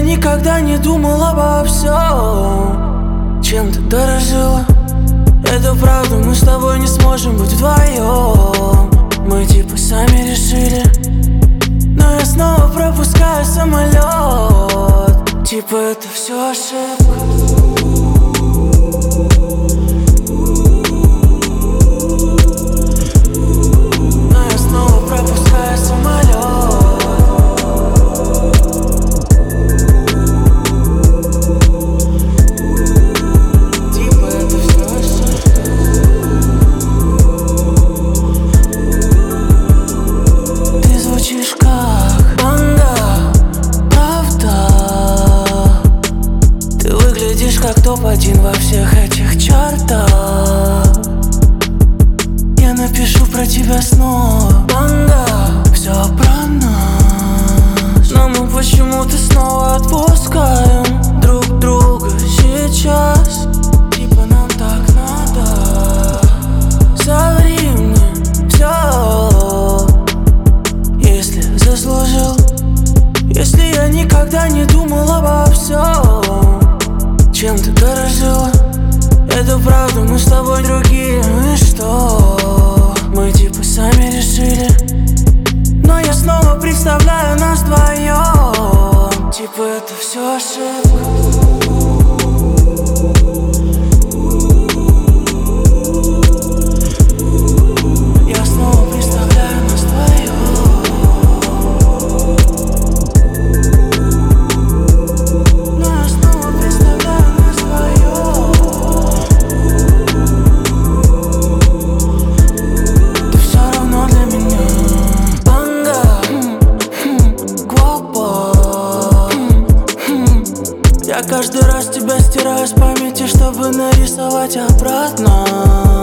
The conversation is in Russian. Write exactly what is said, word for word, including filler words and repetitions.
никогда не думал обо всем, чем ты дорожила. Это правда, мы с тобой не сможем быть вдвоем. Мы типа сами решили, но я снова пропускаю самолет. Типа это все ошибка. Как топ-один во всех этих чартах. Я напишу про тебя снова, банда, все про нас. Но мы почему-то снова отпускаем друг друга сейчас. Типа нам так надо. Соври мне все, если заслужил. Если я никогда не думал обо всем, чем ты дорожила. Это правда, мы с тобой другие. Ну и что? Мы типа сами решили, но я снова представляю нас вдвоем. Типа это все ошибка. Я каждый раз тебя стираю с памяти, чтобы нарисовать обратно.